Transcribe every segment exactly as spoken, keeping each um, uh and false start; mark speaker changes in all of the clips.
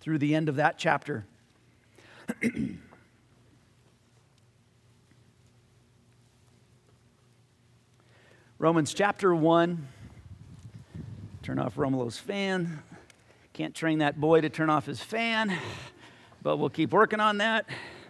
Speaker 1: through the end of that chapter. Romans chapter one. Turn off Romulo's fan. Can't train that boy to turn off his fan, but we'll keep working on that.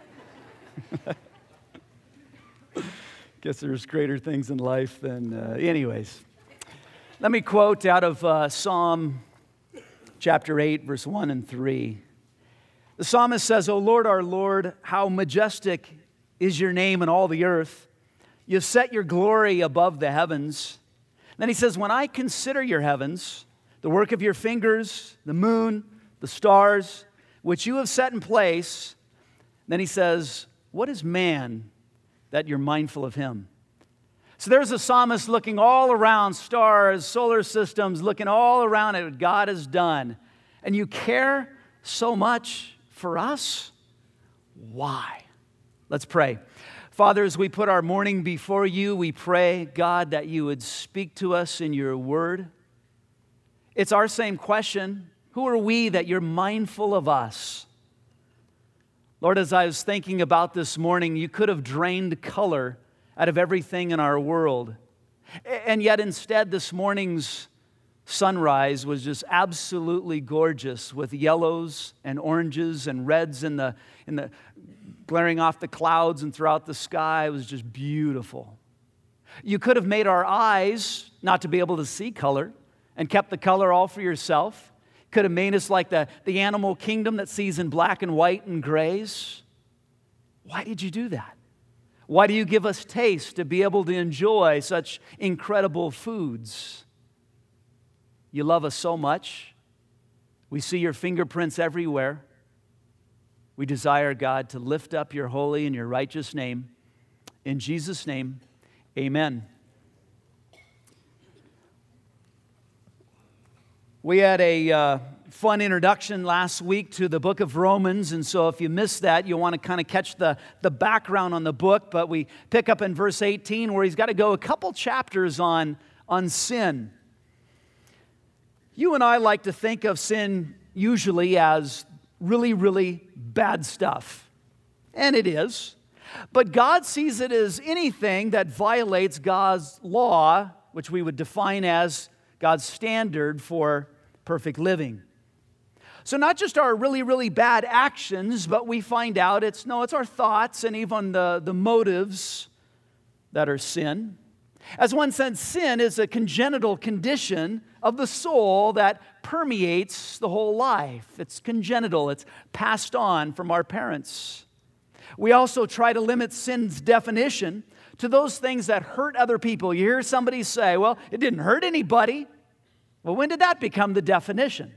Speaker 1: Guess there's greater things in life than... Uh, anyways, let me quote out of uh, Psalm chapter eight, verse one and three. The psalmist says, O Lord, our Lord, how majestic is your name in all the earth. You set your glory above the heavens. Then he says, when I consider your heavens, the work of your fingers, the moon, the stars, which you have set in place, then he says, what is man that you're mindful of him? So there's a psalmist looking all around, stars, solar systems, looking all around at what God has done. And you care so much for us? Why? Let's pray. Father, as we put our morning before you, we pray, God, that you would speak to us in your word. It's our same question. Who are we that you're mindful of us? Lord, as I was thinking about this morning, you could have drained color out of everything in our world. And yet instead, this morning's sunrise was just absolutely gorgeous with yellows and oranges and reds in the, in the glaring off the clouds and throughout the sky. It was just beautiful. You could have made our eyes not to be able to see color and kept the color all for yourself. Could have made us like the, the animal kingdom that sees in black and white and grays. Why did you do that? Why do you give us taste to be able to enjoy such incredible foods? You love us so much. We see your fingerprints everywhere. We desire, God, to lift up your holy and your righteous name. In Jesus' name, amen. We had a uh, fun introduction last week to the book of Romans, and so if you missed that, you'll want to kind of catch the, the background on the book, but we pick up in verse eighteen where he's got to go a couple chapters on, on sin. You and I like to think of sin usually as really, really bad stuff. And it is. But God sees it as anything that violates God's law, which we would define as God's standard for perfect living. So not just our really, really bad actions, but we find out it's, no, it's our thoughts and even the, the motives that are sin. As one said, sin is a congenital condition of the soul that permeates the whole life. It's congenital. It's passed on from our parents. We also try to limit sin's definition to those things that hurt other people. You hear somebody say, well, it didn't hurt anybody. Well, when did that become the definition?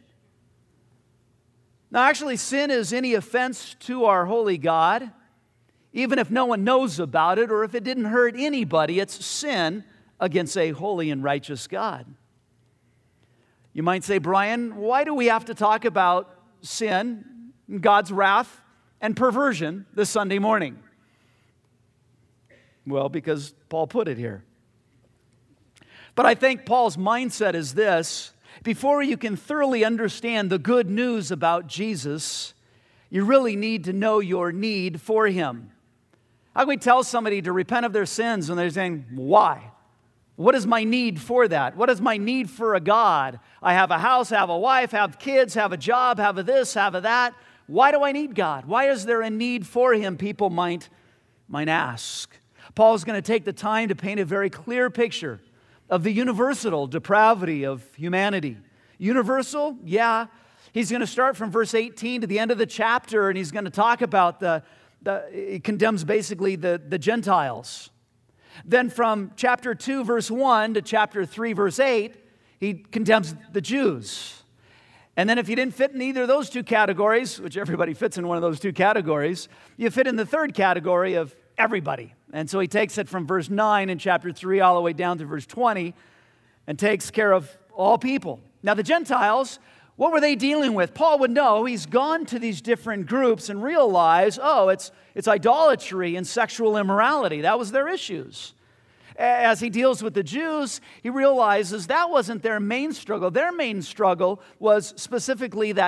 Speaker 1: Now, actually, sin is any offense to our holy God. Even if no one knows about it or if it didn't hurt anybody, it's sin against a holy and righteous God. You might say, Brian, why do we have to talk about sin, God's wrath, and perversion this Sunday morning? Well, because Paul put it here. But I think Paul's mindset is this: before you can thoroughly understand the good news about Jesus, you really need to know your need for Him. How can we tell somebody to repent of their sins when they're saying, why? What is my need for that? What is my need for a God? I have a house, have a wife, have kids, have a job, have a this, have a that. Why do I need God? Why is there a need for Him? People might, might ask. Paul's going to take the time to paint a very clear picture of the universal depravity of humanity. Universal? Yeah. He's going to start from verse eighteen to the end of the chapter, and he's going to talk about the The, it condemns basically the, the Gentiles. Then from chapter two, verse one to chapter three, verse eight, he condemns the Jews. And then if you didn't fit in either of those two categories, which everybody fits in one of those two categories, you fit in the third category of everybody. And so he takes it from verse nine in chapter three all the way down to verse twenty and takes care of all people. Now the Gentiles, what were they dealing with? Paul would know. He's gone to these different groups and realized, oh, it's, it's idolatry and sexual immorality. That was their issues. As he deals with the Jews, he realizes that wasn't their main struggle. Their main struggle was specifically that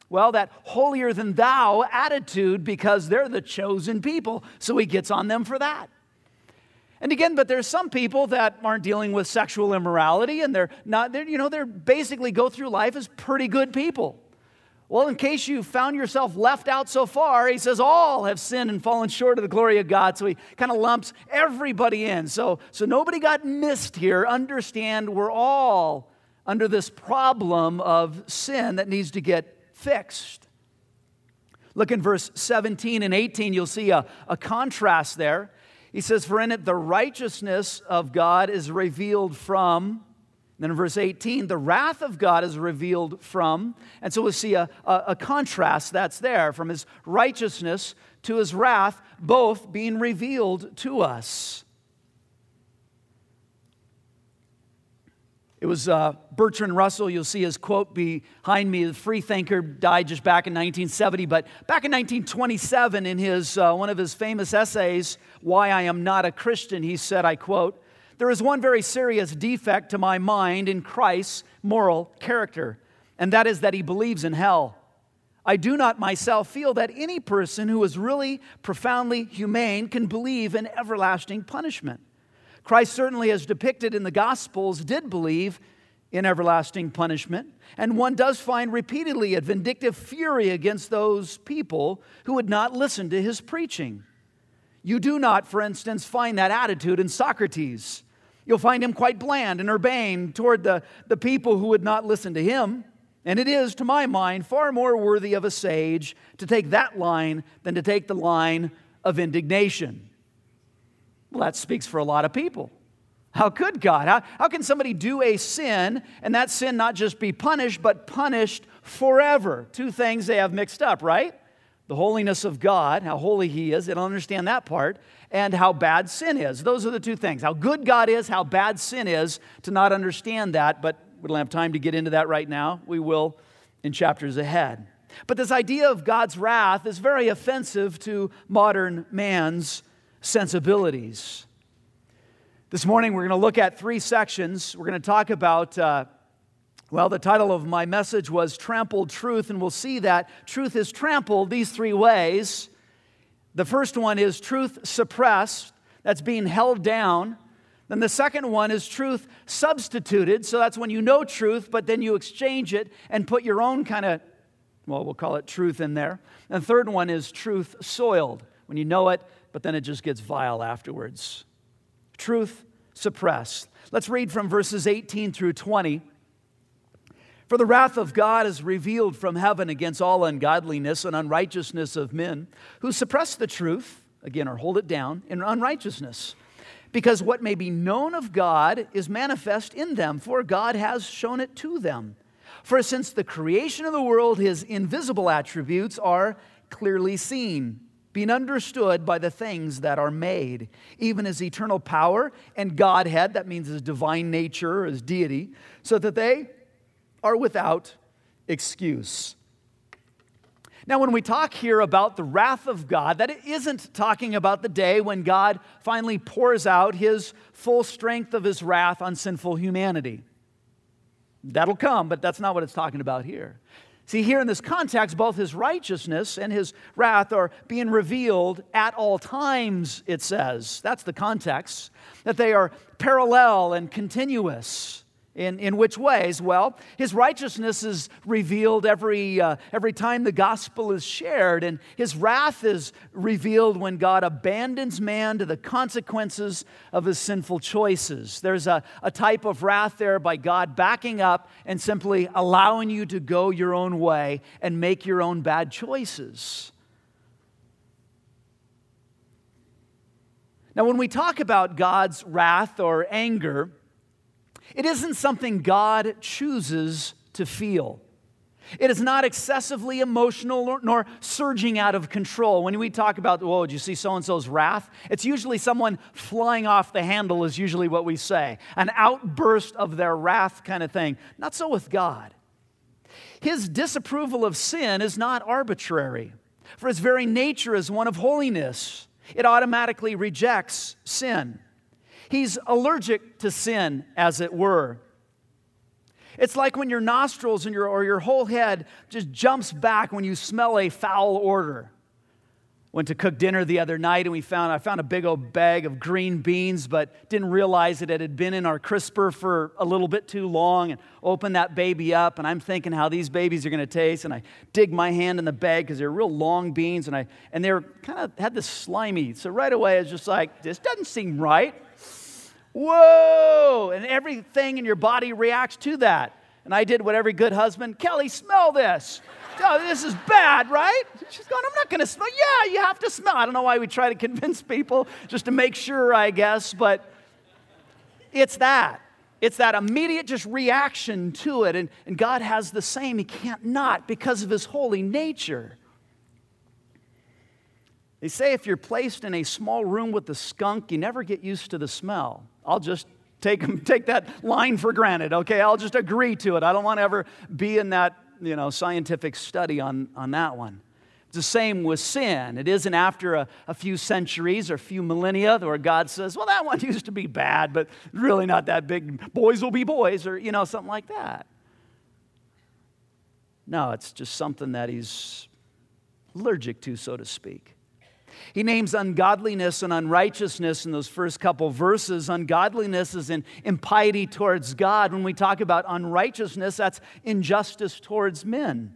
Speaker 1: Well, that holier than thou attitude, because they're the chosen people. So he gets on them for that. And again, but there's some people that aren't dealing with sexual immorality, and they're not, they're, you know, they're basically go through life as pretty good people. Well, in case you found yourself left out so far, he says all have sinned and fallen short of the glory of God. So he kind of lumps everybody in. So, so nobody got missed here. Understand, we're all under this problem of sin that needs to get fixed. Look in verse seventeen and eighteen, you'll see a, a contrast there. He says, for in it the righteousness of God is revealed from, then in verse eighteen, the wrath of God is revealed from, and so we'll see a, a, a contrast that's there from his righteousness to his wrath, both being revealed to us. It was uh, Bertrand Russell, you'll see his quote behind me, the free thinker, died just back in nineteen seventy, but back in nineteen twenty-seven in his uh, one of his famous essays, Why I Am Not a Christian, he said, I quote, there is one very serious defect to my mind in Christ's moral character, and that is that he believes in hell. I do not myself feel that any person who is really profoundly humane can believe in everlasting punishment. Christ certainly, as depicted in the Gospels, did believe in everlasting punishment. And one does find repeatedly a vindictive fury against those people who would not listen to his preaching. You do not, for instance, find that attitude in Socrates. You'll find him quite bland and urbane toward the, the people who would not listen to him. And it is, to my mind, far more worthy of a sage to take that line than to take the line of indignation. Well, that speaks for a lot of people. How could God? How, how can somebody do a sin and that sin not just be punished, but punished forever? Two things they have mixed up, right? The holiness of God, how holy he is, they don't understand that part, and how bad sin is. Those are the two things. How good God is, how bad sin is, to not understand that, but we don't have time to get into that right now. We will in chapters ahead. But this idea of God's wrath is very offensive to modern man's sensibilities. This morning we're going to look at three sections. We're going to talk about, uh, well, the title of my message was Trampled Truth, and we'll see that truth is trampled these three ways. The first one is truth suppressed, that's being held down. Then the second one is truth substituted, so that's when you know truth, but then you exchange it and put your own kind of, well, we'll call it truth in there. And the third one is truth soiled, when you know it, but then it just gets vile afterwards. Truth suppressed. Let's read from verses eighteen through twenty. For the wrath of God is revealed from heaven against all ungodliness and unrighteousness of men, who suppress the truth, again, or hold it down, in unrighteousness. Because what may be known of God is manifest in them, for God has shown it to them. For since the creation of the world, his invisible attributes are clearly seen, being understood by the things that are made, even his eternal power and Godhead, that means his divine nature, his deity, so that they are without excuse. Now, when we talk here about the wrath of God, that isn't talking about the day when God finally pours out his full strength of his wrath on sinful humanity. That'll come, but that's not what it's talking about here. See, here in this context, both his righteousness and his wrath are being revealed at all times, it says. That's the context. That they are parallel and continuous. In, in which ways? Well, his righteousness is revealed every, uh, every time the gospel is shared, and his wrath is revealed when God abandons man to the consequences of his sinful choices. There's a, a type of wrath there by God backing up and simply allowing you to go your own way and make your own bad choices. Now, when we talk about God's wrath or anger, it isn't something God chooses to feel. It is not excessively emotional nor, nor surging out of control. When we talk about, whoa, did you see so-and-so's wrath? It's usually someone flying off the handle is usually what we say. An outburst of their wrath kind of thing. Not so with God. His disapproval of sin is not arbitrary, for his very nature is one of holiness. It automatically rejects sin. He's allergic to sin, as it were. It's like when your nostrils and your, or your whole head just jumps back when you smell a foul odor. Went to cook dinner the other night and we found, I found a big old bag of green beans, but didn't realize that it had been in our crisper for a little bit too long, and opened that baby up, and I'm thinking how these babies are going to taste, and I dig my hand in the bag because they're real long beans, and I and they were kind of had this slimy, so right away I was just like, this doesn't seem right. Whoa! And everything in your body reacts to that. And I did what every good husband, Kelly, smell this. Oh, this is bad, right? She's going, I'm not going to smell. Yeah, you have to smell. I don't know why we try to convince people just to make sure, I guess, but it's that. It's that immediate just reaction to it. And, and God has the same. He can't not because of His holy nature. They say if you're placed in a small room with a skunk, you never get used to the smell. I'll just take, take that line for granted, okay? I'll just agree to it. I don't want to ever be in that, you know, scientific study on, on that one. It's the same with sin. It isn't after a, a few centuries or a few millennia where God says, well, that one used to be bad, but really not that big. Boys will be boys, or, you know, something like that. No, it's just something that He's allergic to, so to speak. He names ungodliness and unrighteousness in those first couple verses. Ungodliness is in impiety towards God. When we talk about unrighteousness, that's injustice towards men.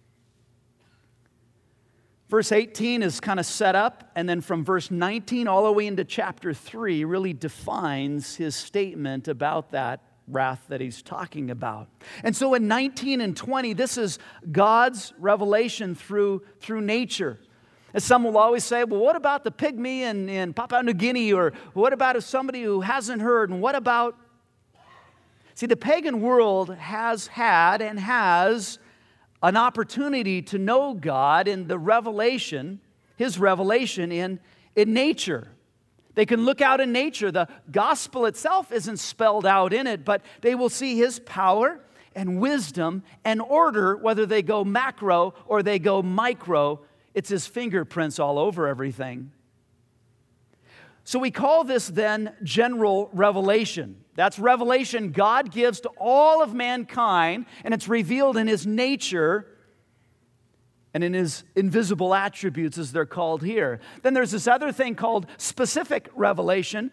Speaker 1: Verse eighteen is kind of set up, and then from verse nineteen all the way into chapter three really defines his statement about that wrath that he's talking about. And so in nineteen and twenty, this is God's revelation through, through nature. As some will always say, well, what about the pygmy in, in Papua New Guinea? Or what about if somebody who hasn't heard? And what about... See, the pagan world has had and has an opportunity to know God in the revelation, His revelation in, in nature. They can look out in nature. The gospel itself isn't spelled out in it, but they will see His power and wisdom and order, whether they go macro or they go micro. It's His fingerprints all over everything. So we call this then general revelation. That's revelation God gives to all of mankind, and it's revealed in His nature and in His invisible attributes, as they're called here. Then there's this other thing called specific revelation.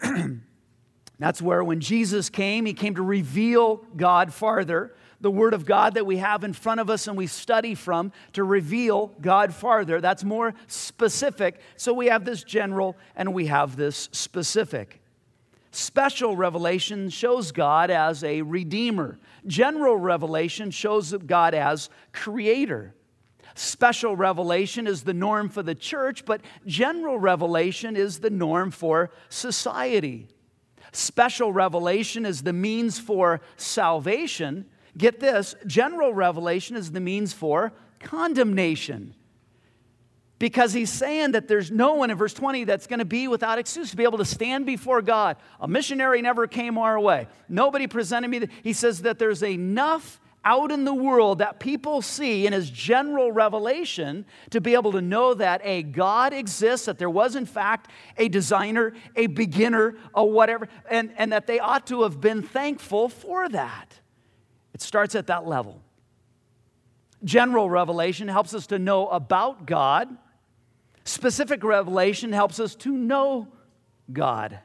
Speaker 1: That's where when Jesus came, He came to reveal God farther. The Word of God that we have in front of us and we study from to reveal God farther. That's more specific. So we have this general and we have this specific. Special revelation shows God as a redeemer. General revelation shows God as creator. Special revelation is the norm for the church, but general revelation is the norm for society. Special revelation is the means for salvation. Get this, general revelation is the means for condemnation. Because He's saying that there's no one in verse twenty that's going to be without excuse to be able to stand before God. A missionary never came our way. Nobody presented me. He says that there's enough out in the world that people see in His general revelation to be able to know that a God exists, that there was in fact a designer, a beginner, a whatever, and, and that they ought to have been thankful for that. It starts at that level. General revelation helps us to know about God. Specific revelation helps us to know God.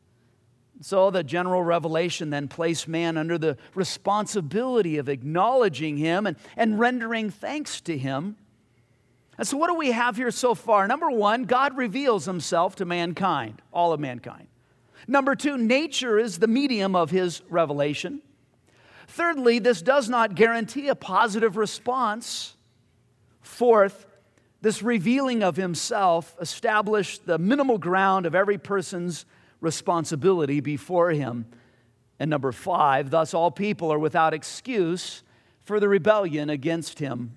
Speaker 1: So the general revelation then placed man under the responsibility of acknowledging Him and, and rendering thanks to Him. And so what do we have here so far? Number one, God reveals Himself to mankind, all of mankind. Number two, nature is the medium of His revelation. Thirdly, this does not guarantee a positive response. Fourth, this revealing of Himself established the minimal ground of every person's responsibility before Him. And number five, thus all people are without excuse for the rebellion against Him.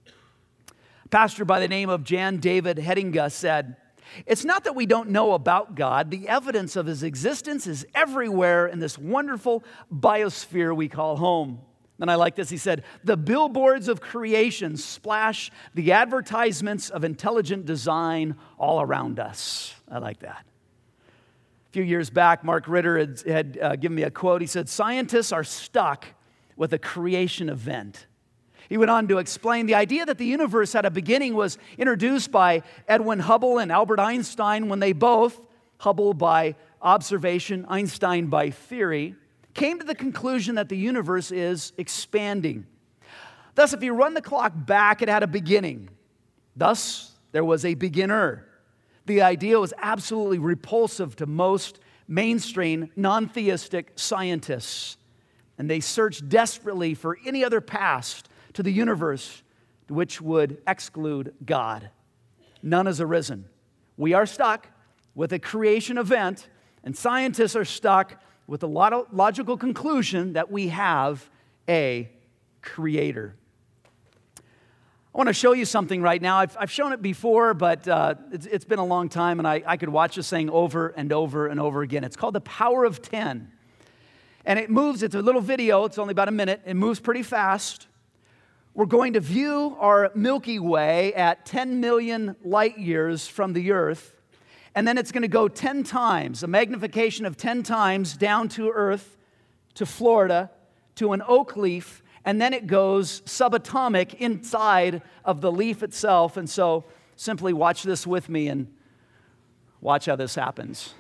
Speaker 1: A pastor by the name of Jan David Hedinga said, "It's not that we don't know about God. The evidence of His existence is everywhere in this wonderful biosphere we call home." And I like this. He said, "The billboards of creation splash the advertisements of intelligent design all around us." I like that. A few years back, Mark Ritter had, had uh, given me a quote. He said, "Scientists are stuck with a creation event. He went on to explain the idea that the universe had a beginning was introduced by Edwin Hubble and Albert Einstein when they both, Hubble by observation, Einstein by theory, came to the conclusion that the universe is expanding. Thus, if you run the clock back, it had a beginning. Thus, there was a beginner. The idea was absolutely repulsive to most mainstream non-theistic scientists, and they searched desperately for any other past to the universe which would exclude God. None has arisen. We are stuck with a creation event, and scientists are stuck with the logical conclusion that we have a creator. I want to show you something right now. I've, I've shown it before, but uh, it's, it's been a long time, and I, I could watch this thing over and over and over again. It's called The Power of ten. And it moves, it's a little video, it's only about a minute. It moves pretty fast. We're going to view our Milky Way at ten million light years from the Earth, and then it's going to go ten times, a magnification of ten times down to Earth, to Florida, to an oak leaf, and then it goes subatomic inside of the leaf itself. And so simply watch this with me and watch how this happens.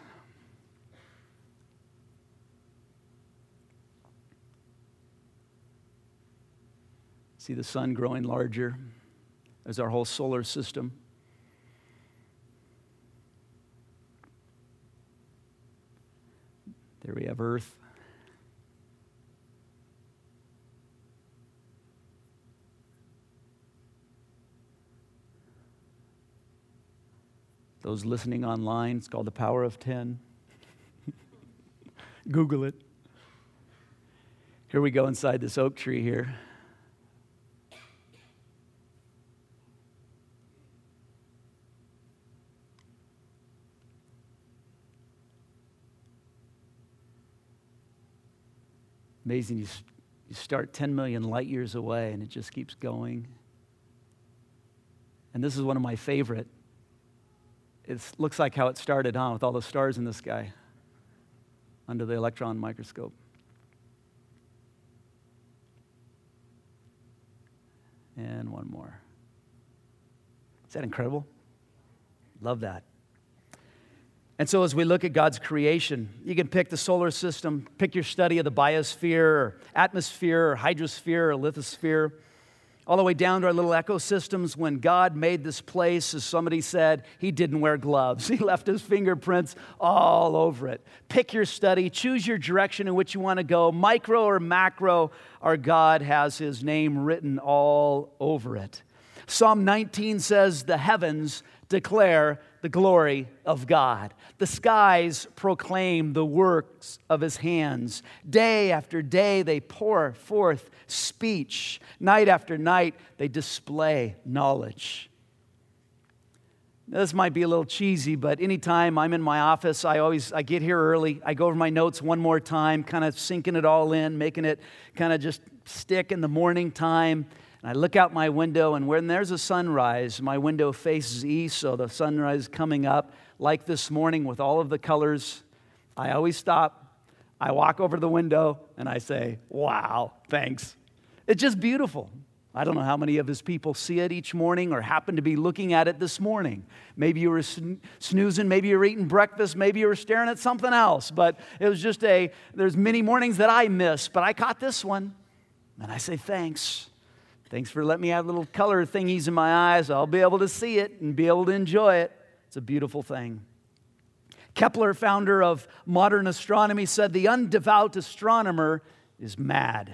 Speaker 1: See the sun growing larger as our whole solar system. There we have Earth. Those listening online, it's called The Power of ten. Google it. Here we go inside this oak tree here. Amazing, you, you start ten million light years away and it just keeps going. And this is one of my favorite. It looks like how it started, huh, with all the stars in the sky under the electron microscope. And one more. Is that incredible? Love that. And so as we look at God's creation, you can pick the solar system, pick your study of the biosphere, or atmosphere, or hydrosphere, or lithosphere, all the way down to our little ecosystems. When God made this place, as somebody said, He didn't wear gloves. He left His fingerprints all over it. Pick your study, choose your direction in which you want to go, micro or macro. Our God has His name written all over it. Psalm nineteen says, the heavens declare the glory of God. The skies proclaim the works of His hands. Day after day they pour forth speech. Night after night they display knowledge. Now, this might be a little cheesy, but anytime I'm in my office, I always I get here early. I go over my notes one more time, kind of sinking it all in, making it kind of just stick in the morning time. And I look out my window, and when there's a sunrise, my window faces east, so the sunrise is coming up. Like this morning with all of the colors, I always stop. I walk over to the window, and I say, wow, thanks. It's just beautiful. I don't know how many of His people see it each morning or happen to be looking at it this morning. Maybe you were snoozing, maybe you were eating breakfast, maybe you were staring at something else. But it was just a, there's many mornings that I miss, but I caught this one, and I say thanks. Thanks for letting me have little color thingies in my eyes. I'll be able to see it and be able to enjoy it. It's a beautiful thing. Kepler, founder of modern astronomy, said the undevout astronomer is mad.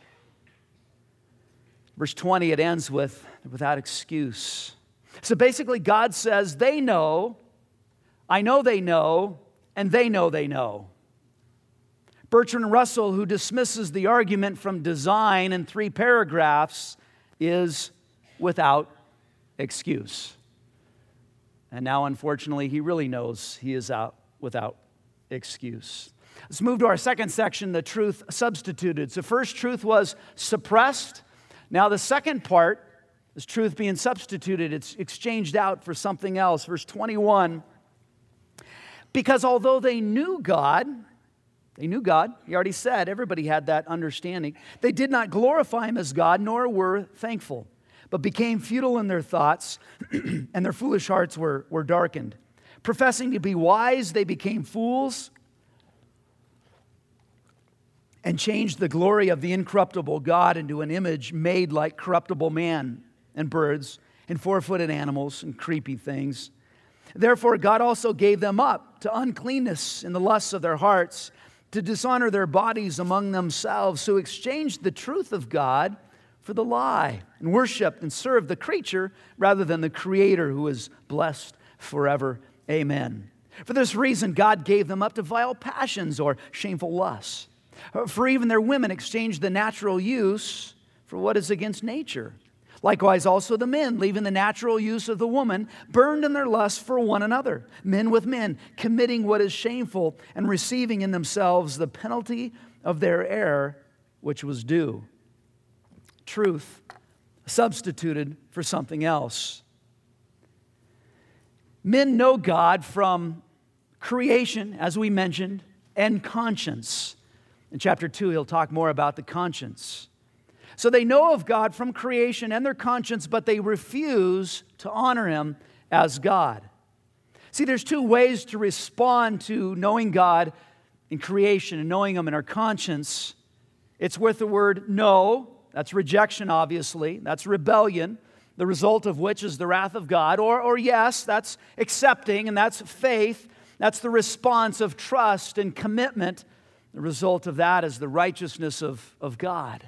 Speaker 1: Verse twenty, it ends with, without excuse. So basically, God says, they know, I know they know, and they know they know. Bertrand Russell, who dismisses the argument from design in three paragraphs, is without excuse. And now, unfortunately, he really knows he is out without excuse. Let's move to our second section, the truth substituted. So first truth was suppressed. Now the second part is truth being substituted. It's exchanged out for something else. Verse twenty-one, because although they knew God, They knew God. He already said everybody had that understanding. They did not glorify Him as God, nor were thankful, but became futile in their thoughts, and their foolish hearts were, were darkened. Professing to be wise, they became fools and changed the glory of the incorruptible God into an image made like corruptible man and birds and four-footed animals and creepy things. Therefore, God also gave them up to uncleanness in the lusts of their hearts, to dishonor their bodies among themselves, who exchanged the truth of God for the lie, and worshiped and served the creature rather than the Creator, who is blessed forever. Amen. For this reason, God gave them up to vile passions or shameful lusts. For even their women exchanged the natural use for what is against nature. Likewise also the men, leaving the natural use of the woman, burned in their lust for one another, men with men, committing what is shameful and receiving in themselves the penalty of their error, which was due. Truth substituted for something else. Men know God from creation, as we mentioned, and conscience. In chapter two, he'll talk more about the conscience. So they know of God from creation and their conscience, but they refuse to honor Him as God. See, there's two ways to respond to knowing God in creation and knowing Him in our conscience. It's with the word no. That's rejection, obviously. That's rebellion, the result of which is the wrath of God. Or, or yes, that's accepting, and that's faith. That's the response of trust and commitment. The result of that is the righteousness of, of God.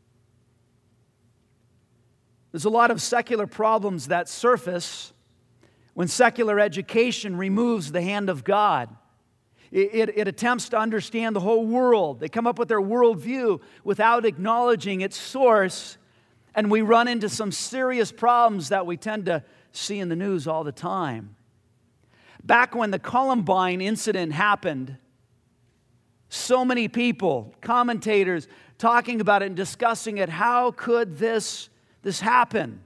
Speaker 1: There's a lot of secular problems that surface when secular education removes the hand of God. It, it, it attempts to understand the whole world. They come up with their worldview without acknowledging its source, and we run into some serious problems that we tend to see in the news all the time. Back when the Columbine incident happened, so many people, commentators, talking about it and discussing it. How could this This happen?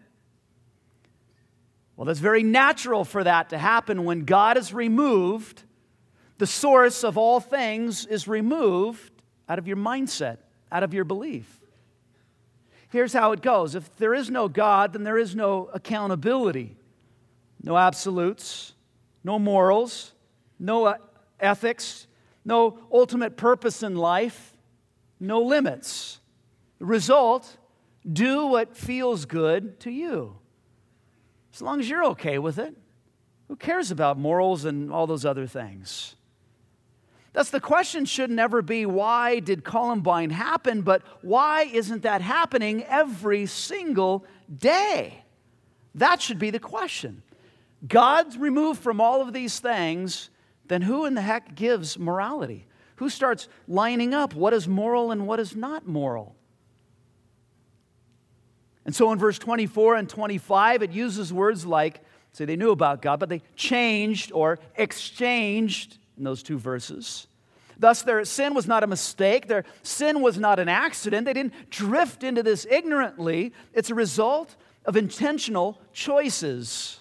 Speaker 1: Well, that's very natural for that to happen when God is removed. The source of all things is removed out of your mindset, out of your belief. Here's how it goes. If there is no God, then there is no accountability, no absolutes, no morals, no ethics, no ultimate purpose in life, no limits. The result, do what feels good to you. As long as you're okay with it. Who cares about morals and all those other things? Thus, the question should never be, why did Columbine happen? But why isn't that happening every single day? That should be the question. God's removed from all of these things, then who in the heck gives morality? Who starts lining up what is moral and what is not moral? And so in verse twenty-four and twenty-five, it uses words like, say they knew about God, but they changed or exchanged in those two verses. Thus, their sin was not a mistake. Their sin was not an accident. They didn't drift into this ignorantly. It's a result of intentional choices.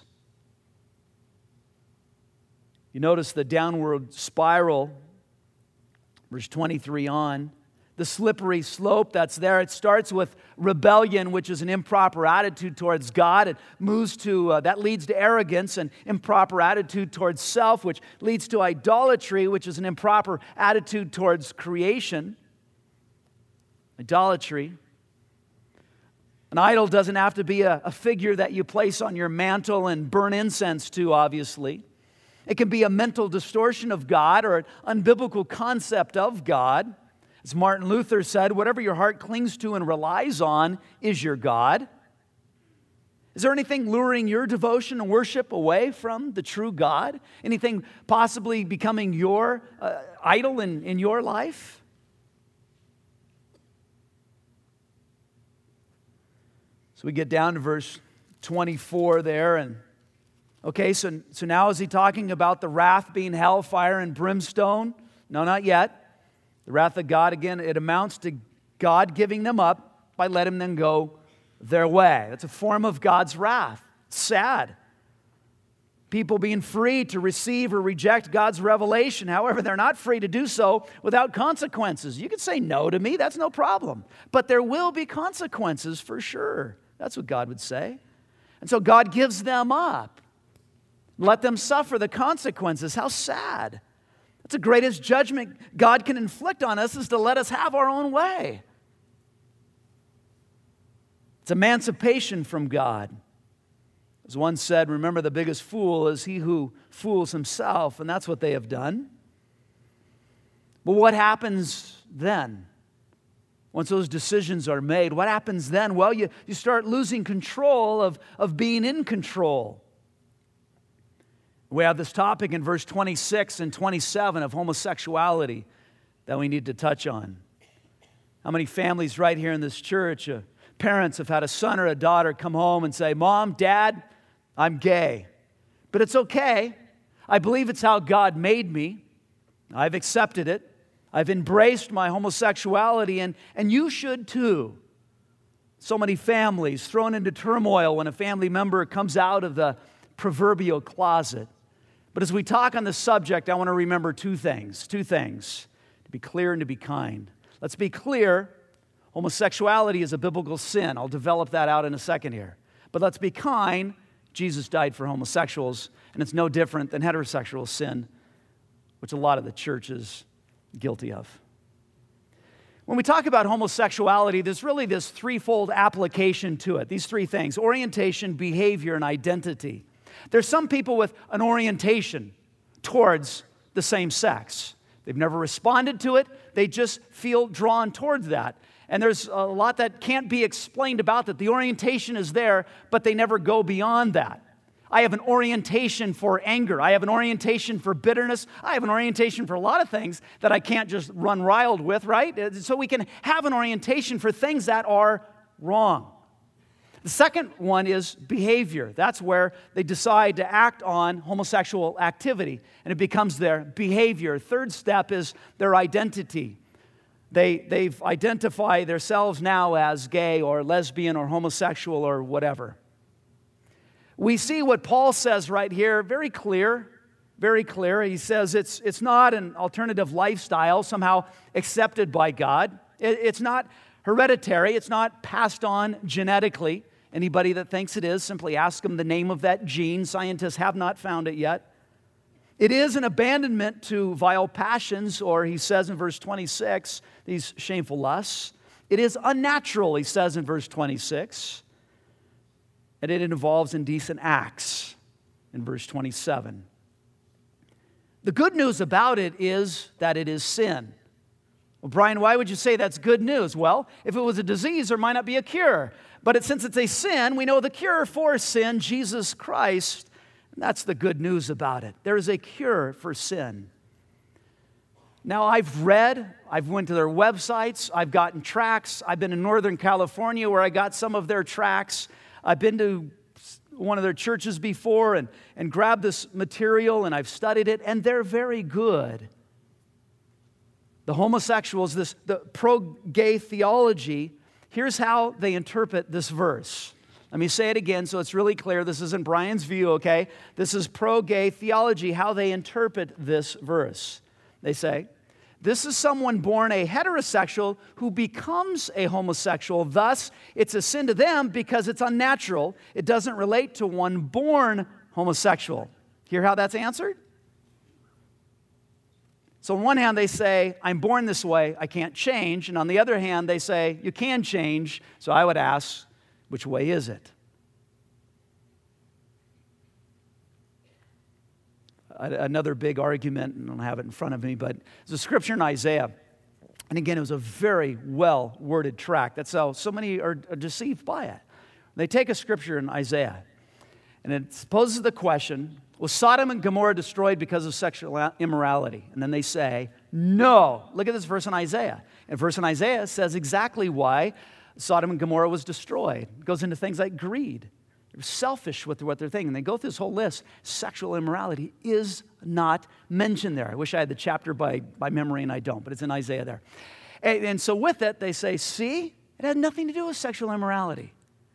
Speaker 1: You notice the downward spiral, verse twenty-three on. The slippery slope that's there. It starts with rebellion, which is an improper attitude towards God. It moves to, uh, that leads to arrogance, an improper attitude towards self, which leads to idolatry, which is an improper attitude towards creation. Idolatry. An idol doesn't have to be a, a figure that you place on your mantle and burn incense to, obviously. It can be a mental distortion of God or an unbiblical concept of God. As Martin Luther said, whatever your heart clings to and relies on is your God. Is there anything luring your devotion and worship away from the true God? Anything possibly becoming your uh, idol in, in your life? So we get down to verse twenty-four there, and okay, so, so now is he talking about the wrath being hellfire and brimstone? No, not yet. The wrath of God, again, it amounts to God giving them up by letting them go their way. That's a form of God's wrath. It's sad. People being free to receive or reject God's revelation. However, they're not free to do so without consequences. You can say no to me, that's no problem. But there will be consequences for sure. That's what God would say. And so God gives them up. Let them suffer the consequences. How sad. That's the greatest judgment God can inflict on us, is to let us have our own way. It's emancipation from God. As one said, remember, the biggest fool is he who fools himself, and that's what they have done. But what happens then? Once those decisions are made, what happens then? Well, you, you start losing control of, of being in control. We have this topic in verse twenty-six and twenty-seven of homosexuality that we need to touch on. How many families right here in this church, uh, parents have had a son or a daughter come home and say, Mom, Dad, I'm gay. But it's okay. I believe it's how God made me. I've accepted it. I've embraced my homosexuality, and, and you should too. So many families thrown into turmoil when a family member comes out of the proverbial closet. But as we talk on this subject, I want to remember two things. Two things. To be clear and to be kind. Let's be clear. Homosexuality is a biblical sin. I'll develop that out in a second here. But let's be kind. Jesus died for homosexuals, and it's no different than heterosexual sin, which a lot of the church is guilty of. When we talk about homosexuality, there's really this threefold application to it. These three things: orientation, behavior, and identity. There's some people with an orientation towards the same sex. They've never responded to it. They just feel drawn towards that. And there's a lot that can't be explained about that. The orientation is there, but they never go beyond that. I have an orientation for anger. I have an orientation for bitterness. I have an orientation for a lot of things that I can't just run wild with, right? So we can have an orientation for things that are wrong. The second one is behavior. That's where they decide to act on homosexual activity, and it becomes their behavior. Third step is their identity. They, they've identified themselves now as gay or lesbian or homosexual or whatever. We see what Paul says right here, very clear, very clear. He says it's, it's not an alternative lifestyle somehow accepted by God. It, it's not hereditary. It's not passed on genetically. Anybody that thinks it is, simply ask them the name of that gene. Scientists have not found it yet. It is an abandonment to vile passions, or he says in verse twenty-six, these shameful lusts. It is unnatural, he says in verse twenty-six. And it involves indecent acts in verse twenty-seven. The good news about it is that it is sin. Well, Brian, why would you say that's good news? Well, if it was a disease, there might not be a cure. But it, since it's a sin, we know the cure for sin, Jesus Christ. And that's the good news about it. There is a cure for sin. Now, I've read, I've went to their websites, I've gotten tracts. I've been in Northern California where I got some of their tracts. I've been to one of their churches before and, and grabbed this material, and I've studied it, and they're very good. The homosexuals, this the pro-gay theology, here's how they interpret this verse. Let me say it again so it's really clear. This isn't Brian's view, okay? This is pro-gay theology, how they interpret this verse. They say, this is someone born a heterosexual who becomes a homosexual. Thus, it's a sin to them because it's unnatural. It doesn't relate to one born homosexual. Hear how that's answered? So on one hand, they say, I'm born this way, I can't change. And on the other hand, they say, you can change. So I would ask, which way is it? Another big argument, and I don't have it in front of me, but it's a scripture in Isaiah. And again, it was a very well-worded tract. That's how so many are, are deceived by it. They take a scripture in Isaiah, and it poses the question, was Sodom and Gomorrah destroyed because of sexual immorality? And then they say, no. Look at this verse in Isaiah. And verse in Isaiah says exactly why Sodom and Gomorrah was destroyed. It goes into things like greed. They're selfish with what they're thinking. They go through this whole list. Sexual immorality is not mentioned there. I wish I had the chapter by, by memory, and I don't, but it's in Isaiah there. And, and so with it, they say, see, it had nothing to do with sexual immorality.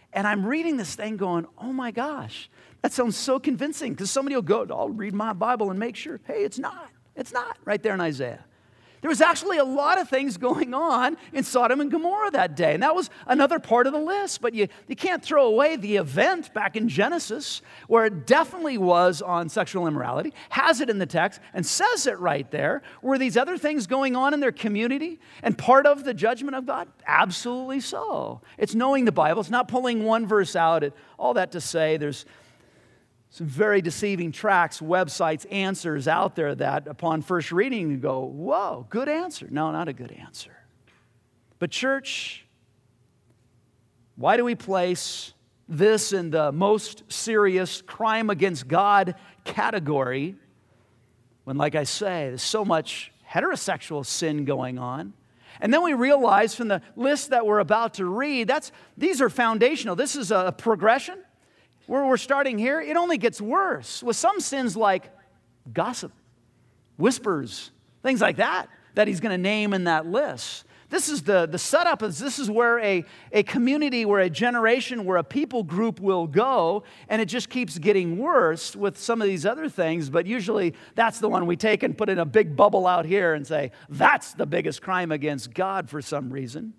Speaker 1: And I'm reading this thing going, oh my gosh, that sounds so convincing. Because somebody will go, I'll read my Bible and make sure, hey, it's not. It's not right there in Isaiah. There was actually a lot of things going on in Sodom and Gomorrah that day. And that was another part of the list. But you, you can't throw away the event back in Genesis where it definitely was on sexual immorality, has it in the text, and says it right there. Were these other things going on in their community and part of the judgment of God? Absolutely so. It's knowing the Bible. It's not pulling one verse out. It, all that to say, there's some very deceiving tracts, websites, answers out there that upon first reading you go, whoa, good answer. No, not a good answer. But church, why do we place this in the most serious crime against God category when, like I say, there's so much heterosexual sin going on? And then we realize from the list that we're about to read, that's these are foundational. This is a progression. Where we're starting here, it only gets worse with some sins like gossip, whispers, things like that, that he's going to name in that list. This is the, the setup. Is this is where a, a community, where a generation, where a people group will go, and it just keeps getting worse with some of these other things, but usually that's the one we take and put in a big bubble out here and say, that's the biggest crime against God for some reason.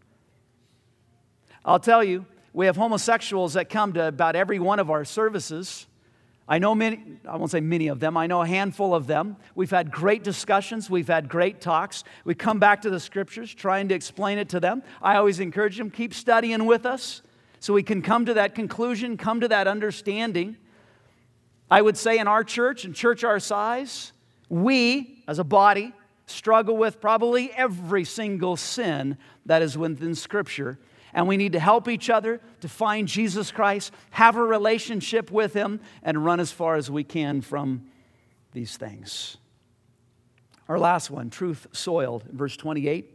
Speaker 1: I'll tell you, we have homosexuals that come to about every one of our services. I know many, I won't say many of them, I know a handful of them. We've had great discussions, we've had great talks. We come back to the scriptures trying to explain it to them. I always encourage them, keep studying with us so we can come to that conclusion, come to that understanding. I would say in our church, and church our size, we as a body struggle with probably every single sin that is within Scripture. And we need to help each other to find Jesus Christ, have a relationship with Him, and run as far as we can from these things. Our last one, truth soiled, verse twenty-eight.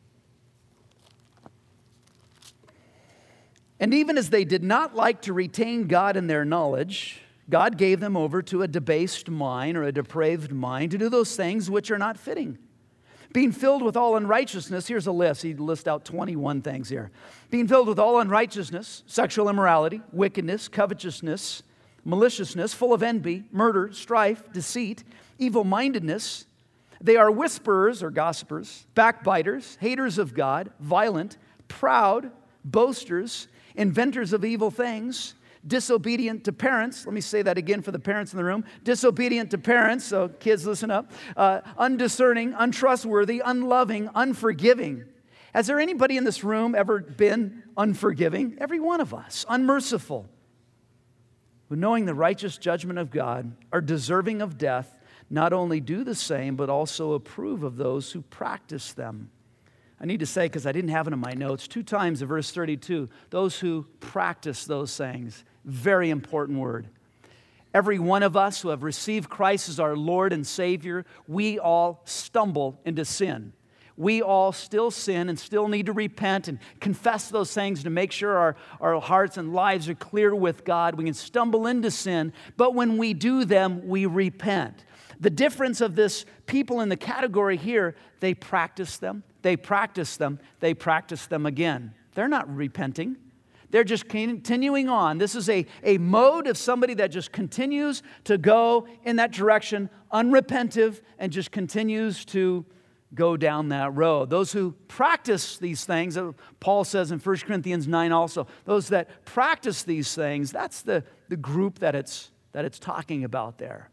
Speaker 1: And even as they did not like to retain God in their knowledge, God gave them over to a debased mind or a depraved mind to do those things which are not fitting. Being filled with all unrighteousness, here's a list. He lists out twenty-one things here. Being filled with all unrighteousness, sexual immorality, wickedness, covetousness, maliciousness, full of envy, murder, strife, deceit, evil-mindedness. They are whisperers or gossipers, backbiters, haters of God, violent, proud, boasters, inventors of evil things, disobedient to parents. Let me say that again for the parents in the room. Disobedient to parents, so kids listen up. Uh, undiscerning, untrustworthy, unloving, unforgiving. Has there anybody in this room ever been unforgiving? Every one of us. Unmerciful. Who, knowing the righteous judgment of God, are deserving of death, not only do the same, but also approve of those who practice them. I need to say, because I didn't have it in my notes, two times in verse thirty-two, those who practice those things. Very important word. Every one of us who have received Christ as our Lord and Savior, we all stumble into sin. We all still sin and still need to repent and confess those things to make sure our, our hearts and lives are clear with God. We can stumble into sin, but when we do them, we repent. The difference of this people in the category here, they practice them, they practice them, they practice them again. They're not repenting. They're just continuing on. This is a, a mode of somebody that just continues to go in that direction, unrepentive, and just continues to go down that road. Those who practice these things, Paul says in First Corinthians nine also, those that practice these things, that's the, the group that it's, that it's talking about there.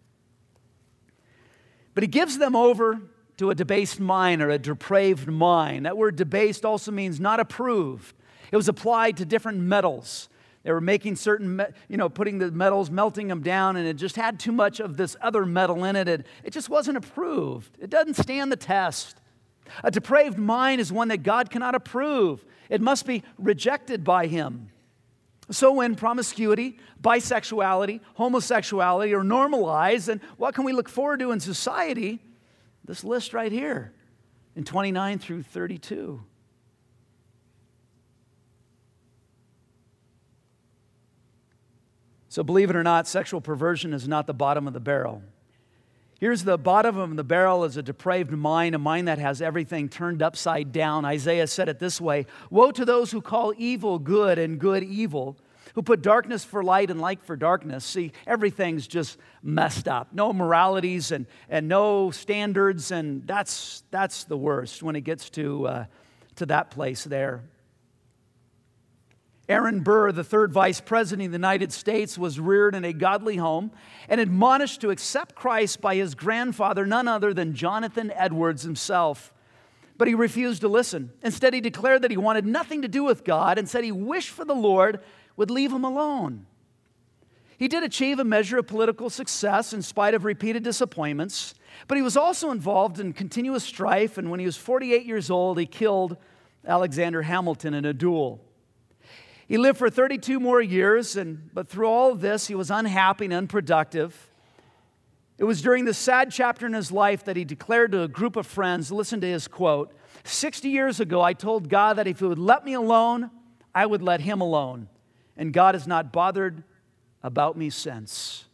Speaker 1: But he gives them over to a debased mind or a depraved mind. That word debased also means not approved. It was applied to different metals. They were making certain, you know, putting the metals, melting them down, and it just had too much of this other metal in it. It, it just wasn't approved. It doesn't stand the test. A depraved mind is one that God cannot approve. It must be rejected by Him. So when promiscuity, bisexuality, homosexuality are normalized, then what can we look forward to in society? This list right here in twenty-nine through thirty-two. So believe it or not, sexual perversion is not the bottom of the barrel. Here's the bottom of the barrel is a depraved mind, a mind that has everything turned upside down. Isaiah said it this way, woe to those who call evil good and good evil, who put darkness for light and light for darkness. See, everything's just messed up. No moralities and, and no standards, and that's, that's the worst when it gets to, uh, to that place there. Aaron Burr, the third vice president of the United States, was reared in a godly home and admonished to accept Christ by his grandfather, none other than Jonathan Edwards himself. But he refused to listen. Instead, he declared that he wanted nothing to do with God and said he wished for the Lord would leave him alone. He did achieve a measure of political success in spite of repeated disappointments, but he was also involved in continuous strife, and when he was forty-eight years old, he killed Alexander Hamilton in a duel. He lived for thirty-two more years, and, but through all of this, he was unhappy and unproductive. It was during this sad chapter in his life that he declared to a group of friends, listen to his quote, sixty years ago, I told God that if he would let me alone, I would let him alone. And God has not bothered about me since.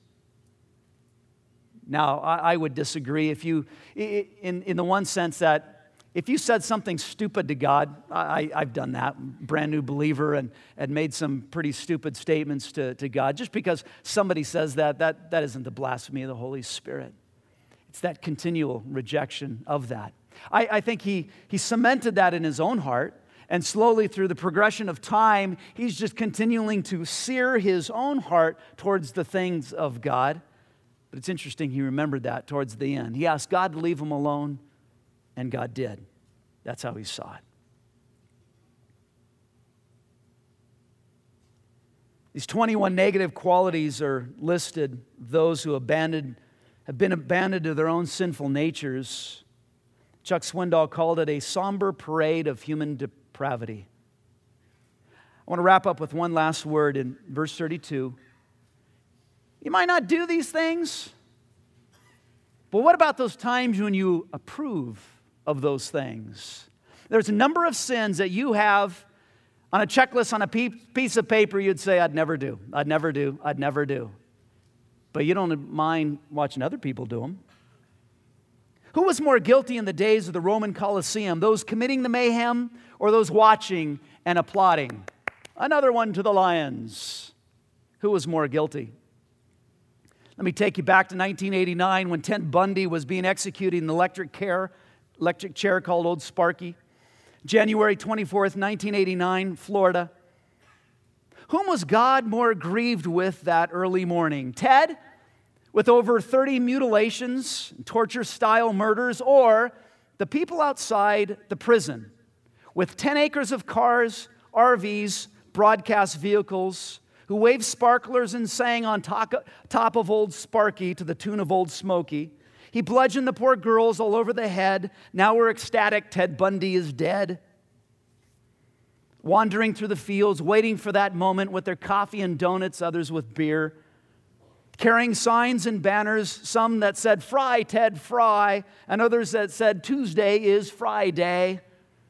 Speaker 1: Now, I, I would disagree if you, in, in the one sense that if you said something stupid to God, I, I've done that, brand new believer, and, and made some pretty stupid statements to, to God. Just because somebody says that, that, that isn't the blasphemy of the Holy Spirit. It's that continual rejection of that. I, I think he, he cemented that in his own heart, and slowly through the progression of time, he's just continuing to sear his own heart towards the things of God. But it's interesting, he remembered that towards the end. He asked God to leave him alone, and God did. That's how he saw it. These twenty-one negative qualities are listed. Those who abandoned, have been abandoned to their own sinful natures. Chuck Swindoll called it a somber parade of human depravity. I want to wrap up with one last word in verse thirty-two. You might not do these things, but what about those times when you approve of those things? There's a number of sins that you have on a checklist on a piece of paper you'd say, I'd never do, I'd never do, I'd never do. But you don't mind watching other people do them. Who was more guilty in the days of the Roman Colosseum, those committing the mayhem or those watching and applauding? Another one to the lions. Who was more guilty? Let me take you back to nineteen eighty-nine when Ted Bundy was being executed in an electric chair, electric chair called Old Sparky. January twenty-fourth, nineteen eighty-nine, Florida. Whom was God more grieved with that early morning? Ted, with over thirty mutilations, torture-style murders, or the people outside the prison with ten acres of cars, R Vs, broadcast vehicles, who waved sparklers and sang on top of Old Sparky to the tune of Old Smoky. He bludgeoned the poor girls all over the head. Now we're ecstatic, Ted Bundy is dead. Wandering through the fields, waiting for that moment with their coffee and donuts, others with beer. Carrying signs and banners, some that said, Fry, Ted, fry, and others that said, Tuesday is Friday.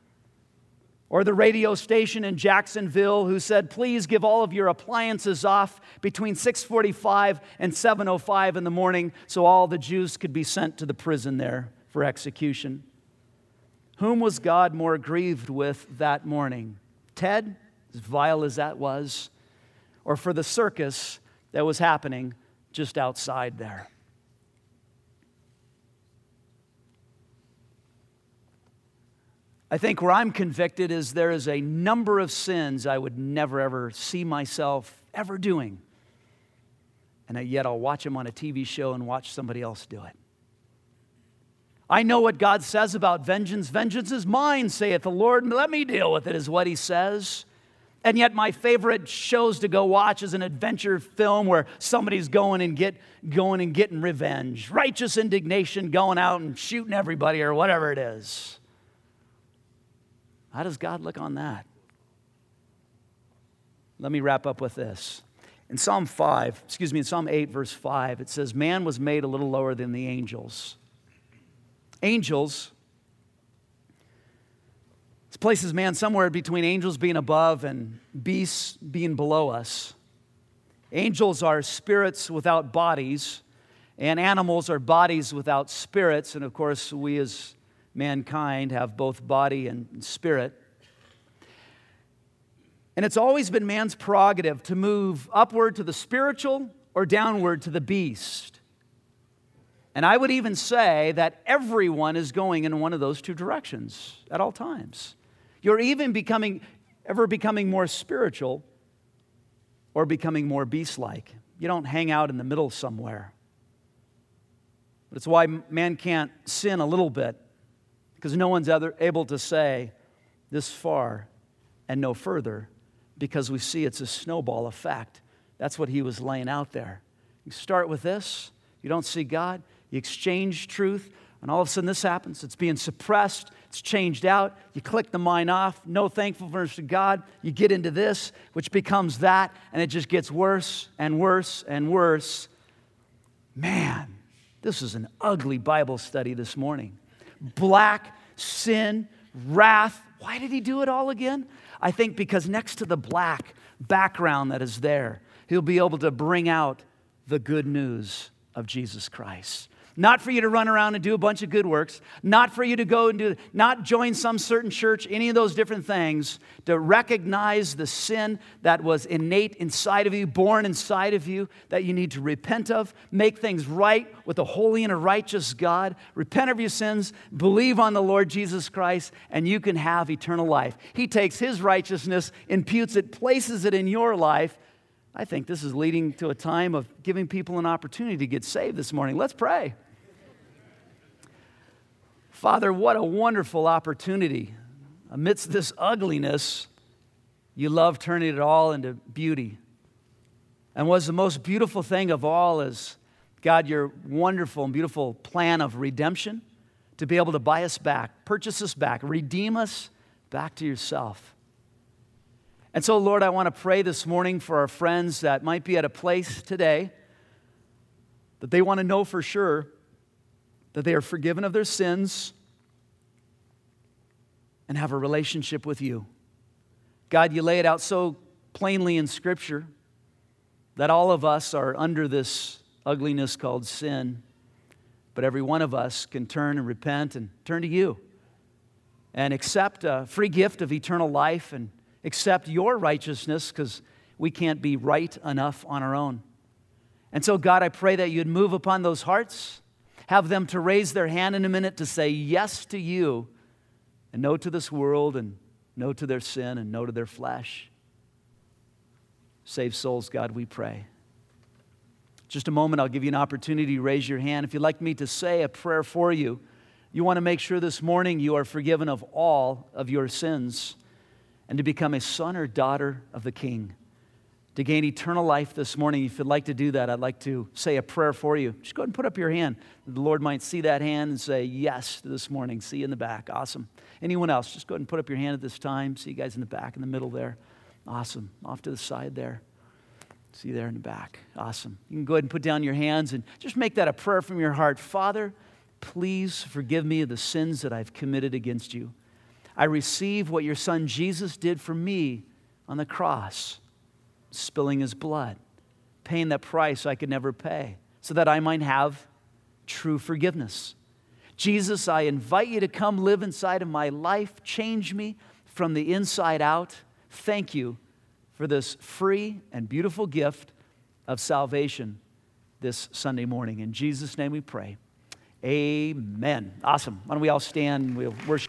Speaker 1: Or the radio station in Jacksonville who said, please give all of your appliances off between six forty-five and seven oh five in the morning so all the Jews could be sent to the prison there for execution. Whom was God more grieved with that morning? Ted, as vile as that was, or for the circus that was happening just outside there? I think where I'm convicted is there is a number of sins I would never ever see myself ever doing. And yet I'll watch them on a T V show and watch somebody else do it. I know what God says about vengeance. Vengeance is mine, saith the Lord, and let me deal with it, is what he says. And yet my favorite shows to go watch is an adventure film where somebody's going and get going and getting revenge. Righteous indignation, going out and shooting everybody or whatever it is. How does God look on that? Let me wrap up with this. In Psalm five, excuse me, in Psalm eight, verse five, it says, man was made a little lower than the angels. Angels, this places man somewhere between angels being above and beasts being below us. Angels are spirits without bodies, and animals are bodies without spirits, and of course we as mankind have both body and spirit. And it's always been man's prerogative to move upward to the spiritual or downward to the beast. And I would even say that everyone is going in one of those two directions at all times. You're even becoming, ever becoming more spiritual or becoming more beast-like. You don't hang out in the middle somewhere. But it's why man can't sin a little bit, because no one's ever able to say this far and no further, because we see it's a snowball effect. That's what he was laying out there. You start with this, you don't see God, you exchange truth, and all of a sudden this happens. It's being suppressed, it's changed out, you click the mind off, no thankfulness to God, you get into this, which becomes that, and it just gets worse and worse and worse. Man, this is an ugly Bible study this morning. Black, sin, wrath. Why did he do it all again? I think because next to the black background that is there, he'll be able to bring out the good news of Jesus Christ. Not for you to run around and do a bunch of good works, not for you to go and do, not join some certain church, any of those different things, to recognize the sin that was innate inside of you, born inside of you, that you need to repent of, make things right with a holy and a righteous God, repent of your sins, believe on the Lord Jesus Christ, and you can have eternal life. He takes His righteousness, imputes it, places it in your life. I think this is leading to a time of giving people an opportunity to get saved this morning. Let's pray. Father, what a wonderful opportunity. Amidst this ugliness, you love turning it all into beauty. And what's the most beautiful thing of all is, God, your wonderful and beautiful plan of redemption, to be able to buy us back, purchase us back, redeem us back to yourself. And so, Lord, I want to pray this morning for our friends that might be at a place today that they want to know for sure that they are forgiven of their sins and have a relationship with you. God, you lay it out so plainly in Scripture that all of us are under this ugliness called sin, but every one of us can turn and repent and turn to you and accept a free gift of eternal life and accept your righteousness, because we can't be right enough on our own. And so, God, I pray that you'd move upon those hearts, have them to raise their hand in a minute to say yes to you and no to this world and no to their sin and no to their flesh. Save souls, God, we pray. Just a moment, I'll give you an opportunity to raise your hand. If you'd like me to say a prayer for you, you want to make sure this morning you are forgiven of all of your sins and to become a son or daughter of the King, to gain eternal life this morning. If you'd like to do that, I'd like to say a prayer for you. Just go ahead and put up your hand. The Lord might see that hand and say yes this morning. See you in the back. Awesome. Anyone else? Just go ahead and put up your hand at this time. See you guys in the back, in the middle there. Awesome. Off to the side there. See you there in the back. Awesome. You can go ahead and put down your hands and just make that a prayer from your heart. Father, please forgive me of the sins that I've committed against you. I receive what your Son Jesus did for me on the cross, spilling His blood, paying that price I could never pay, so that I might have true forgiveness. Jesus, I invite you to come live inside of my life, change me from the inside out. Thank you for this free and beautiful gift of salvation this Sunday morning. In Jesus' name we pray. Amen. Awesome. Why don't we all stand and we'll worship.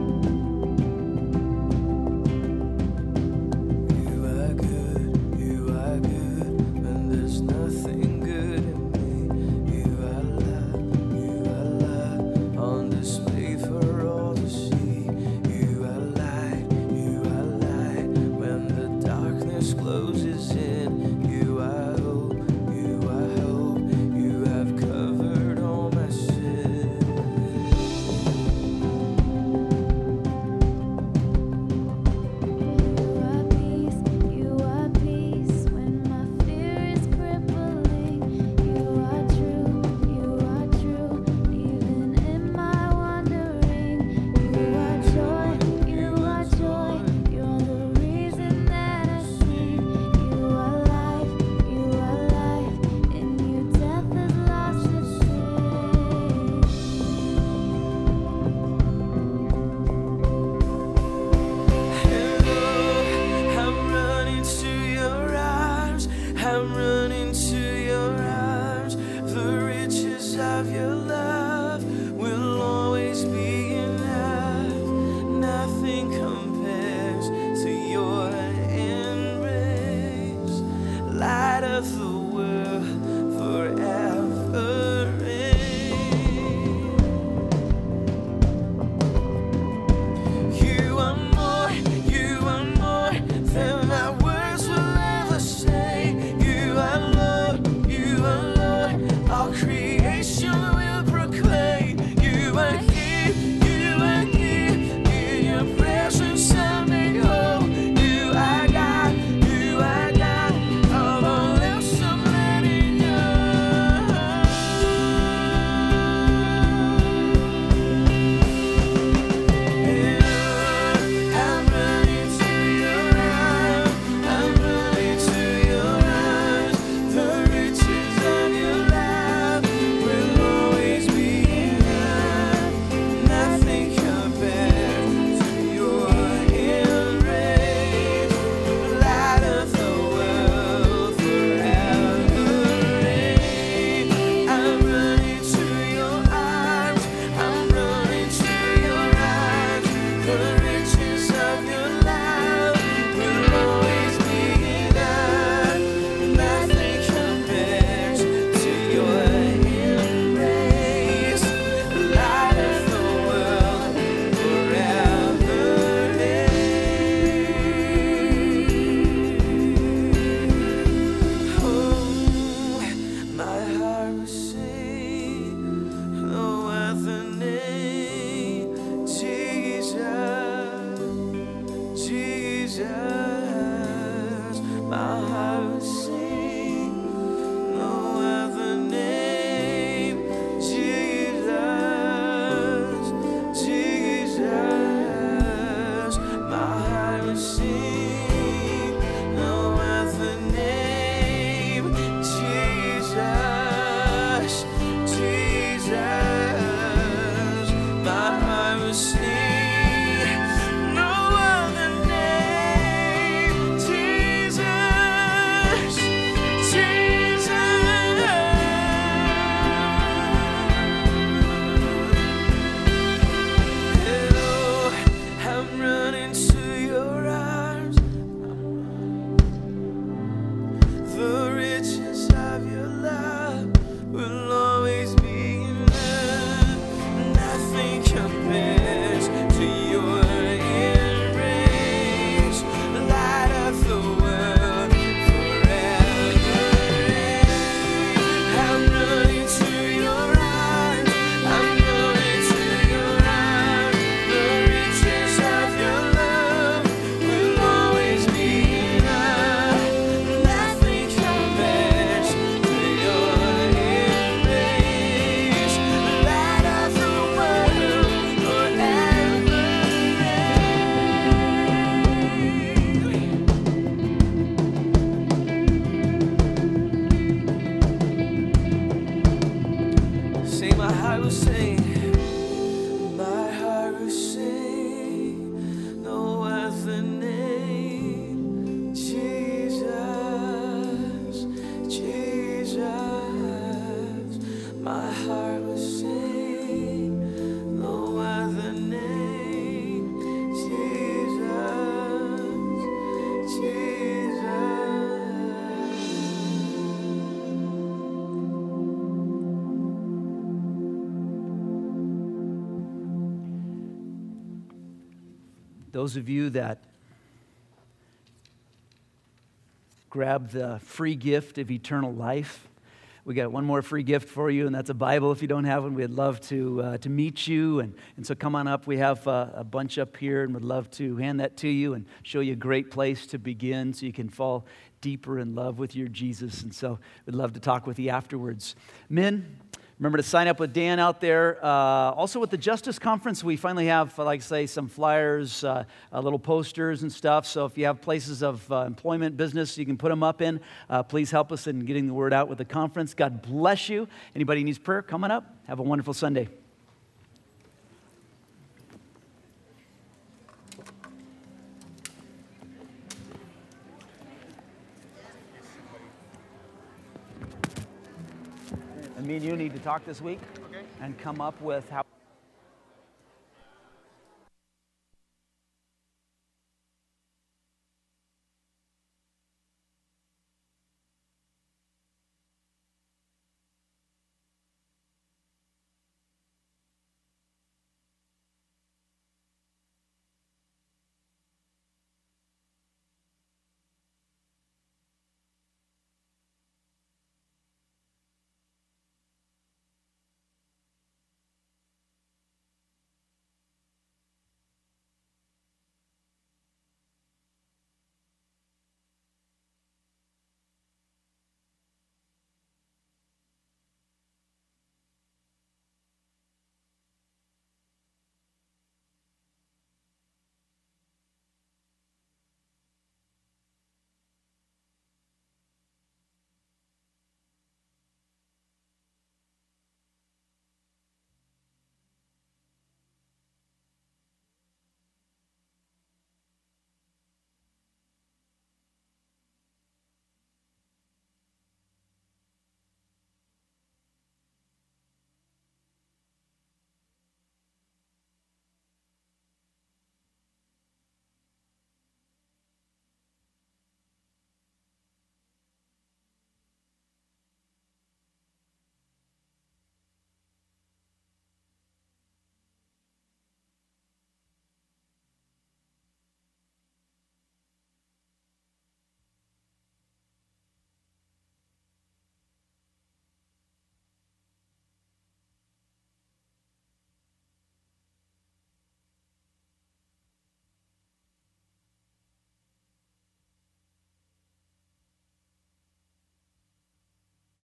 Speaker 2: You are good, you will sing no other name. Jesus, Jesus. Hello, I'm running to your arms. The riches of your love will always be enough. Nothing compares to your embrace. Light of the world forever reign. I'm running to your arms. I'm running to your arms. The riches of your love will always be enough. Nothing compares to your embrace. Light of the world forever reign. Sing, my heart will sing. My heart will sing. No other name. Jesus, Jesus. My heart will sing. No other name. Jesus, Jesus.
Speaker 1: Those of you that grab the free gift of eternal life, we got one more free gift for you, and that's a Bible. If you don't have one, we'd love to uh, to meet you. And, and so come on up. We have uh, a bunch up here, and would love to hand that to you and show you a great place to begin so you can fall deeper in love with your Jesus. And so we'd love to talk with you afterwards. Men, remember to sign up with Dan out there. Uh, also with the Justice Conference, we finally have, uh, like I say, some flyers, uh, uh, little posters and stuff. So if you have places of uh, employment, business, you can put them up in. Uh, please help us in getting the word out with the conference. God bless you. Anybody needs prayer, come on up. Have a wonderful Sunday. And me and you need to talk this week and come up with how